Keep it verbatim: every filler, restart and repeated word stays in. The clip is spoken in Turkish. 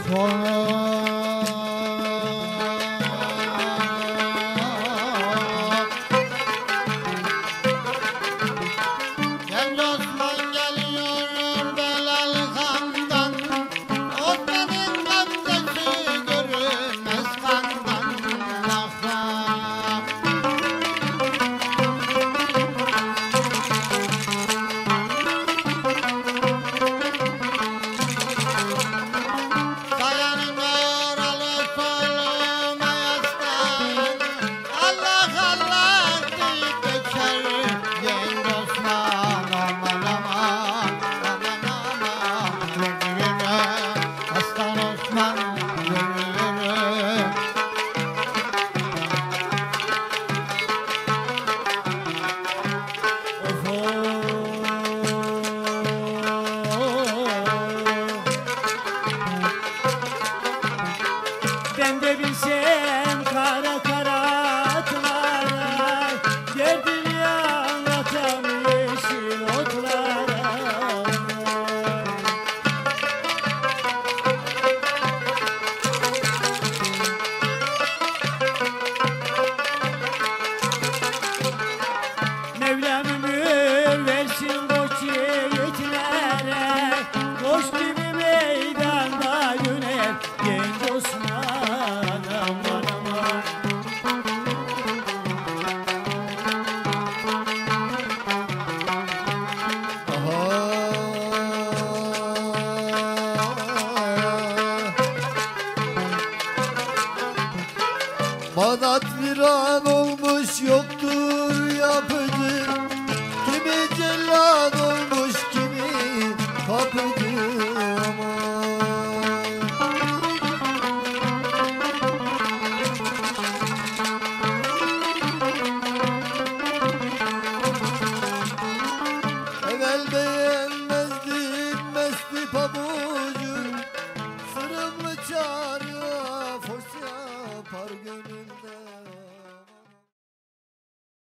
Ben de bilsem kara kara atlara, derdimi anlatam yeşil otlara. Mevlam ömür versin koç yiğitlere, koç gibi meydanda yönel genç Osman. Aman aman. Bağdat viran olmuş, yok